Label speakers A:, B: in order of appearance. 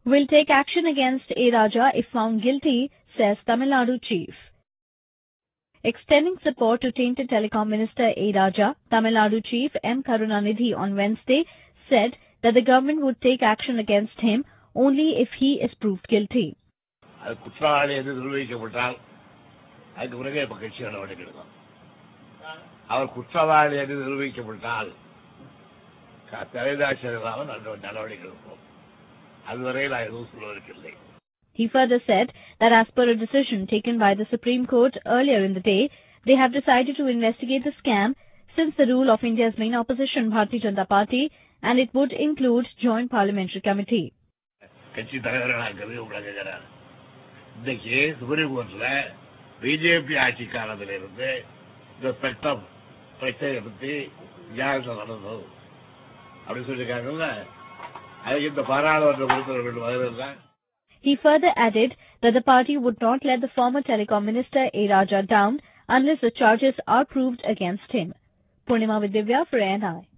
A: will take action against A. Raja if found guilty, says Tamil Nadu chief. Extending support to tainted telecom minister A. Raja, Tamil Nadu chief M. Karunanidhi on Wednesday said that the government would take action against him only if he is proved guilty. He further said that as per a decision taken by the Supreme Court earlier in the day, they have decided to investigate the scam since the rule of India's main opposition Bharatiya Janata Party, and it would include Joint Parliamentary Committee. He further added that the party would not let the former telecom minister A. Raja down unless the charges are proved against him. Purnima with Divya for ANI.